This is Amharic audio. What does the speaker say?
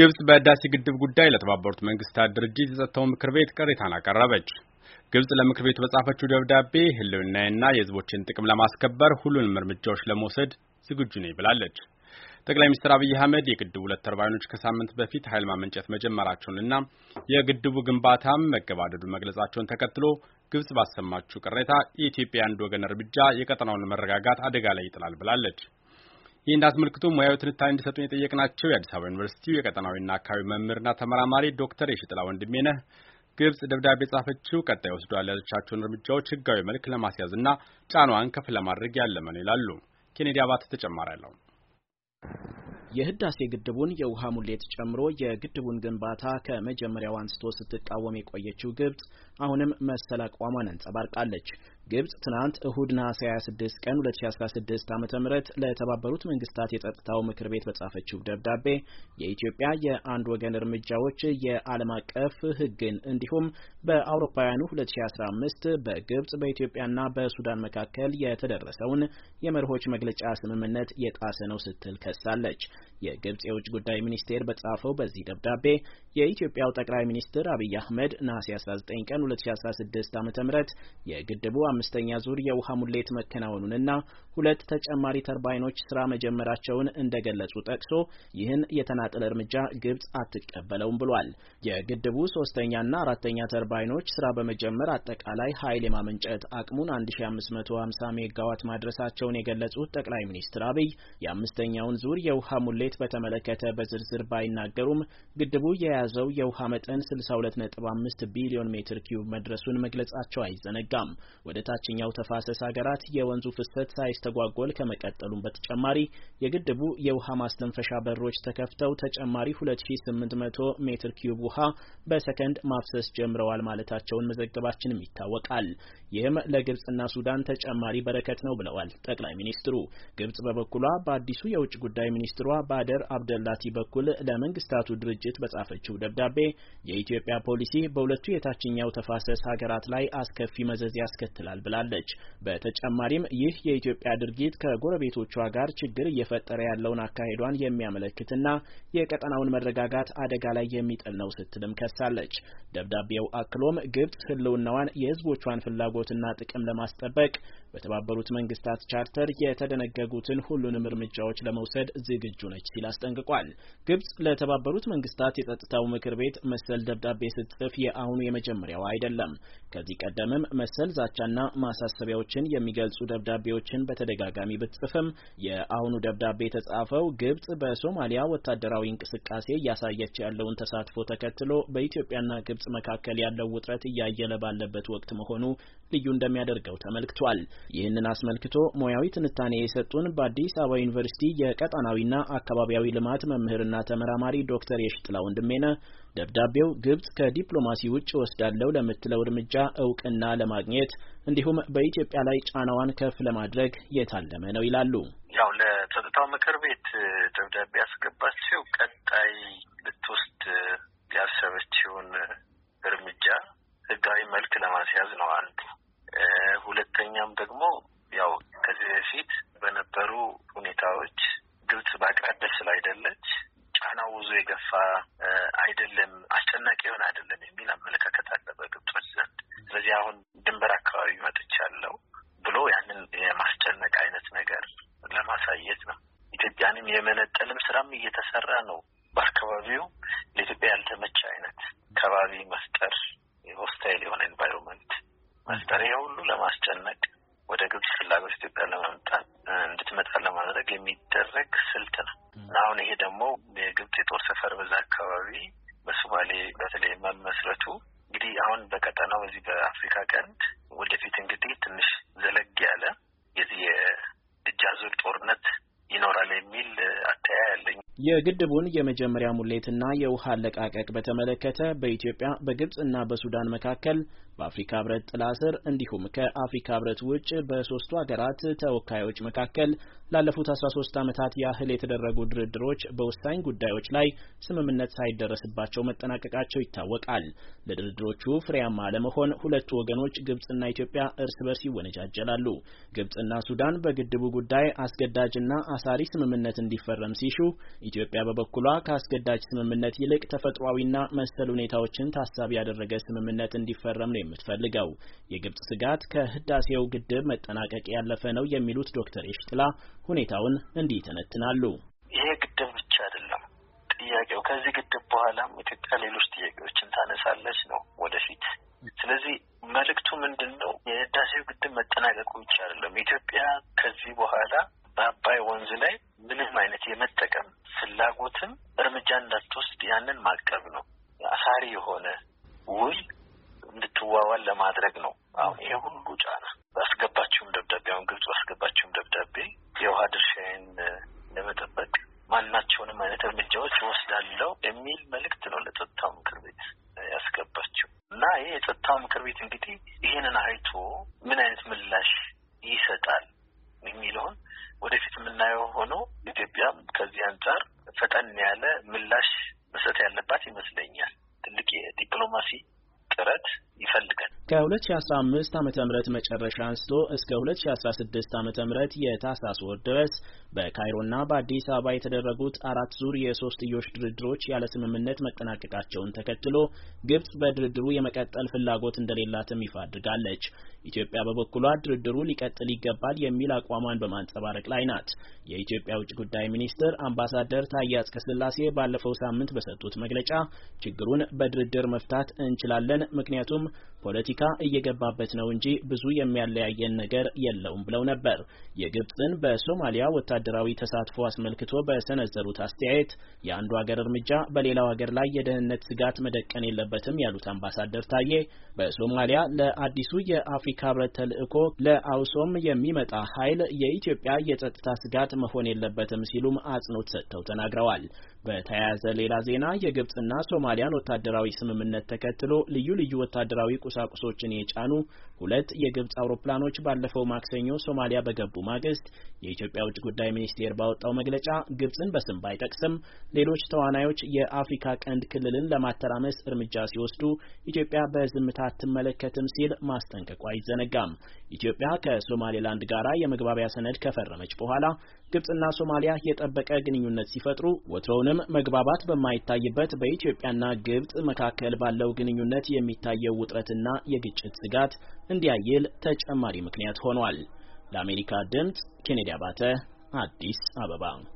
ግብጽ በህዳሴ ግድብ ጉዳይ ለተባበሩት መንግስታት ድርጅት የጸጥታው ምክር ቤት ቅሬታን አቀረበች። ግብጽ ለምክር ቤቱ በጻፈችው ደብዳቤ ህልውናዬና የህዝቦችን ጥቅም ለማስከበር ሁሉንም እርምጃዎች ለመውሰድ ዝግጁ ነኝ ብላለች። ጠቅላይ ሚኒስትር አብይ አህመድ የግድቡ 2 ተርባይኖች ከሳምንት በፊት ኃይል ማመንጨት መጀመራቸውንና የግድቡ ግንባታም መገባደዱን መግለጻቸውን ተከትሎ ግብጽ ባሰማችው ቅሬታ የኢትዮጵያ አንድ ወገን እርምጃ የቀጠናውን መረጋጋት አደጋ ላይ ይጥላል ብላለች። ይህን አስመልክቶ ሙያዊ ትንታኔ እንዲሰጡን የጠየቅናቸው የአዲስ አበባ ዩኒቨርሲቲ የቀጠናዊና አካባቢ መምህርና ተመራማሪ ዶክተር የሺጥላ ወንድሜነህ ግብጽ ደብዳቤ ጻፈችው ቀጣይ ወስዷል ያለቻቸውን እርምጃዎች ህጋዊ መልክ ለማስያዝና ጫናዋን ከፍ ለማድረግ ያለመ ነው ይላሉ። ኬኔዲ አባተ ተጨማሪ አለው። የህዳሴ ግድቡን የውሃ ሙሌት ጨምሮ የግድቡን ግንባታ ከመጀመሪያው አንስቶ ስትቃወም የቆየችው ግብጽ አሁንም መሰል አቋሟን አንጸባርቃለች። ግብጽ ትናንት እሁድ ነሐሴ 26 ቀን 2016 ዓ.ም ለተባበሩት መንግስታት የጸጥታው ምክር ቤት በጻፈችው ደብዳቤ የኢትዮጵያ የአንድ ወገን እርምጃዎች የዓለም አቀፍ ህግን እንዲሁም በአውሮፓውያኑ 2015 በግብጽ በኢትዮጵያና በሱዳን መካከል የተደረሰውን የመርሆች መግለጫ ስምምነት የጣሰ ነው ስትል ከሳለች። የግብጽ የውጭ ጉዳይ ሚኒስቴር በጻፈው በዚህ ደብዳቤ የኢትዮጵያው ጠቅላይ ሚኒስትር አብይ አህመድ ነሐሴ 19 ቀን 2016 ዓ.ም የግድቡ አምስተኛ ዙር የውሃ ሙሌት መከናወኑንና 2 ተጨማሪ ተርባይኖች ስራ መጀመራቸውን እንደገለጹ ጠቅሶ ይህን የተናጠለ እርምጃ ግብጽ አትቀበለውም ብሏል። የግድቡ 3ኛና 4ኛ ተርባይኖች ስራ በመጀመር አጠቃላይ ኃይል የማመንጨት አቅሙን 1550 ሜጋዋት ማድረሳቸውን የገለጹት ጠቅላይ ሚኒስትር አብይ የአምስተኛውን ዙር የውሃ ሙሌት በተመለከተ በዝርዝር ባይናገሩም ግድቡ የያዘው የውሃ መጠን 62.5 ቢሊዮን ሜትር ኪዩብ መድረሱን መግለጻቸው አይዘነጋም። ወደ ታችኛው ተፋሰስ ሀገራት የወንዙ ፍሰት ሳይስተጓጎል ከመቀጠሉም በተጨማሪ የግድቡ የውሃ ማስተንፈሻ በሮች ተከፍተው ተጨማሪ 2800 ሜትር ኪዩብ ውሃ በሰከንድ ማፍሰስ ጀምረዋል ማለታቸውን መዘገባችንም ይታወቃል። ይህም ለግብጽና ሱዳን ተጨማሪ በረከት ነው ብለዋል ጠቅላይ ሚኒስትሩ። ግብጽ በበኩሏ በአዲሱ የውጭ ጉዳይ ሚኒስትሯ ባደር አብደላቲ በኩል ለመንግስታቱ ድርጅት በጻፈችው ደብዳቤ የኢትዮጵያ ፖሊሲ በሁለቱ የታችኛው ተፋሰስ ሀገራት ላይ አስከፊ መዘዝ ያስከትላል ብላለች። በተጨማሪም ይህ የኢትዮጵያ ድርጊት ከጎረቤቶቿ ጋር ችግር እየፈጠረ ያለውን አካሄዷን የሚያመለክትና የቀጠናውን መረጋጋት አደጋ ላይ የሚጥል ነው ስትልም ከሳለች። ደብዳቤው አክሎም ግብጽ ህልውናዋን የህዝቦቿን ፍላጎትና ጥቅም ለማስጠበቅ በተባበሩት መንግስታት ቻርተር የተደነገጉትን ሁሉንም እርምጃዎች ለመውሰድ ዝግጁ ነች ሲል አስጠንቅቋል። ግብጽ ለተባበሩት መንግስታት የጸጥታው ምክር ቤት መሰል ደብዳቤ ስትጽፍ የአሁኑ የመጀመሪያው አይደለም። ከዚህ ቀደምም መሰል ዛቻና ማሳሰቢያዎችን የሚገልጹ ደብዳቤዎችን በተደጋጋሚ ብትጽፍም የአሁኑ ደብዳቤ የተጻፈው ግብጽ በሶማሊያ ወታደራዊ እንቅስቃሴ እያሳየች ያለውን ተሳትፎ ተከትሎ በኢትዮጵያና ግብጽ መካከል ያለው ውጥረት እያየለ ባለበት ወቅት መሆኑ ልዩ እንደሚያደርገው ተመልክቷል። ይህንን አስመልክቶ ሙያዊ ትንታኔ የሰጡን በአዲስ አበባ ዩኒቨርሲቲ የቀጠናዊና አካባቢያዊ ልማት መምህርና ተመራማሪ ዶክተር የሺጥላ ወንድሜነህ ደብዳቤው ግብጽ ከዲፕሎማሲ ውጭ ወስዳለው ለምትለው እርምጃ እውቅና ለማግኘት እንዲሁም በኢትዮጵያ ላይ ጫናዋን ከፍ ለማድረግ የታለመ ነው ይላሉ። ያው ለጸጥታው ምክር ቤት ደብዳቤ ያስገባችው ቀጣይ ልትወስድ ያሰበችውን እርምጃ ህጋዊ መልክ ለማስያዝ ነው አንዱ። ሁለተኛም ደግሞ ያው ከዚህ በፊት በነበሩ ሁኔታዎች ግብጽ በአቅራቢያ ስላይደለች ጫናው ብዙ የገፋ አይደለም፣ አስጨናቂ የሆነ አይደለም የሚል አመለካከት አለ በግብጾች ዘንድ። ስለዚህ አሁን ድንበር አካባቢ መጥቻለሁ ብሎ ያንን የማስጨነቅ አይነት ነገር ለማሳየት ነው። ኢትዮጵያንም የመነጠልም ስራም እየተሰራ ነው። በአካባቢው ለኢትዮጵያ ያልተመቸ አይነት ከባቢ መፍጠር፣ ሆስታይል የሆነ ኤንቫይሮንመንት መፍጠር፣ ሁሉ ለማስጨነቅ ወደ ግብጽ ፍላጎት ኢትዮጵያ ለማምጣት እንድትመጣ ለማድረግ የሚደረግ ስልት ነው። አሁን ይሄ ደግሞ የግብጽ የጦር ሰፈር በዛ አካባቢ በሶማሌ በተለይ መመስረቱ እንግዲህ አሁን በቀጠናው በዚህ በአፍሪካ ቀንድ ወደፊት እንግዲህ ትንሽ ዘለግ ያለ የዚህ የእጅ አዙር ጦርነት ይኖራል የሚል አተያይ ያለኝ። የግድቡን የመጀመሪያ ሙሌትና የውሃ አለቃቀቅ በተመለከተ በኢትዮጵያ በግብጽና በሱዳን መካከል በአፍሪካ ህብረት ጥላ ስር እንዲሁም ከአፍሪካ ህብረት ውጭ በሶስቱ ሀገራት ተወካዮች መካከል ላለፉት 13 ዓመታት ያህል የተደረጉ ድርድሮች በወሳኝ ጉዳዮች ላይ ስምምነት ሳይደረስባቸው መጠናቀቃቸው ይታወቃል። ለድርድሮቹ ፍሬያማ ለመሆን ሁለቱ ወገኖች ግብጽና ኢትዮጵያ እርስ በርስ ይወነጃጀላሉ። ግብጽና ሱዳን በግድቡ ጉዳይ አስገዳጅና አሳሪ ስምምነት እንዲፈረም ሲሹ ኢትዮጵያ በበኩሏ ከአስገዳጅ ስምምነት ይልቅ ተፈጥሯዊና መሰል ሁኔታዎችን ታሳቢ ያደረገ ስምምነት እንዲፈረም ነው የምትፈልገው። የግብጽ ስጋት ከህዳሴው ግድብ መጠናቀቅ ያለፈ ነው የሚሉት ዶክተር ኤሽጥላ ሁኔታውን እንዲህ ይተነትናሉ። ይሄ ግድብ ብቻ አይደለም ጥያቄው። ከዚህ ግድብ በኋላም ኢትዮጵያ ሌሎች ጥያቄዎችን ታነሳለች ነው ወደፊት። ስለዚህ መልእክቱ ምንድነው? የህዳሴው ግድብ መጠናቀቁ ብቻ አይደለም። ኢትዮጵያ ከዚህ በኋላ በአባይ ወንዝ ላይ ምንም አይነት የመጠቀም ፍላጎትም እርምጃ እንዳትወስድ ያንን ማቀብ ነው። አሳሪ የሆነ ውል እንድትዋዋል ለማድረግ ነው። አሁን ይሄ ሁሉ ጫና ባስገባችሁም ደብዳቤ አሁን ግብጽ ባስገባችሁም ደብዳቤ የውሃ ድርሻዬን ለመጠበቅ ማናቸውንም አይነት እርምጃዎች ወስዳለሁ የሚል መልእክት ነው ለጸጥታው ምክር ቤት ያስገባችው እና ይሄ የጸጥታው ምክር ቤት እንግዲህ ይሄንን አይቶ ምን አይነት ምላሽ ይሰጣል የሚለውን ወደፊት የምናየው ሆኖ ኢትዮጵያም ከዚህ አንጻር ፈጠን ያለ ምላሽ መስጠት ያለባት ይመስለኛል። ትልቅ የዲፕሎማሲ ጥረት ይፈልጋል። ከ2015 ዓመተ ምህረት መጨረሻ አንስቶ እስከ 2016 ዓመተ ምህረት የታህሳስ ወር ድረስ በካይሮና በአዲስ አበባ የተደረጉት 4 ዙር የሶስትዮሽ ድርድሮች ያለ ስምምነት መጠናቀቃቸውን ተከትሎ ግብጽ በድርድሩ የመቀጠል ፍላጎት እንደሌላትም ይፋ አድርጋለች። ኢትዮጵያ በበኩሏ ድርድሩ ሊቀጥል ይገባል የሚል አቋሟን በማንጸባረቅ ላይ ናት። የኢትዮጵያ ውጭ ጉዳይ ሚኒስትር አምባሳደር ታዬ አጽቀሥላሴ ባለፈው ሳምንት በሰጡት መግለጫ ችግሩን በድርድር መፍታት እንችላለን፣ ምክንያቱም ፖለቲካ እየገባበት ነው እንጂ ብዙ የሚያለያየን ነገር የለውም ብለው ነበር። የግብጽን በሶማሊያ ወታደራዊ ተሳትፎ አስመልክቶ በሰነዘሩት አስተያየት የአንዱ ሀገር እርምጃ በሌላው ሀገር ላይ የደህንነት ስጋት መደቀን የለበትም ያሉት አምባሳደር ታዬ በሶማሊያ ለአዲሱ የአፍሪካ ህብረት ተልዕኮ ለአውሶም የሚመጣ ኃይል የኢትዮጵያ የጸጥታ ስጋት መሆን የለበትም ሲሉም አጽንኦት ሰጥተው ተናግረዋል። በተያያዘ ሌላ ዜና የግብጽና ሶማሊያን ወታደራዊ ስምምነት ተከትሎ ልዩ ልዩ ወታደራዊ ቁሳቁሶችን የጫኑ 2 የግብጽ አውሮፕላኖች ባለፈው ማክሰኞ ሶማሊያ በገቡ ማግስት የኢትዮጵያ ውጭ ጉዳይ ሚኒስቴር ባወጣው መግለጫ ግብጽን በስም ባይጠቅስም ሌሎች ተዋናዮች የአፍሪካ ቀንድ ክልልን ለማተራመስ እርምጃ ሲወስዱ ኢትዮጵያ በዝምታ አትመለከትም ሲል ማስጠንቀቁ አይዘነጋም። ኢትዮጵያ ከሶማሌላንድ ጋራ የመግባቢያ ሰነድ ከፈረመች በኋላ ግብጽና ሶማሊያ የጠበቀ ግንኙነት ሲፈጥሩ ወትሮውንም መግባባት በማይታይበት በኢትዮጵያና ግብጽ መካከል ባለው ግንኙነት የሚታየው ውጥረትና የግጭት ስጋት እንዲያይል ተጨማሪ ምክንያት ሆኗል። ለአሜሪካ ድምጽ ኬኔዲ አባተ አዲስ አበባ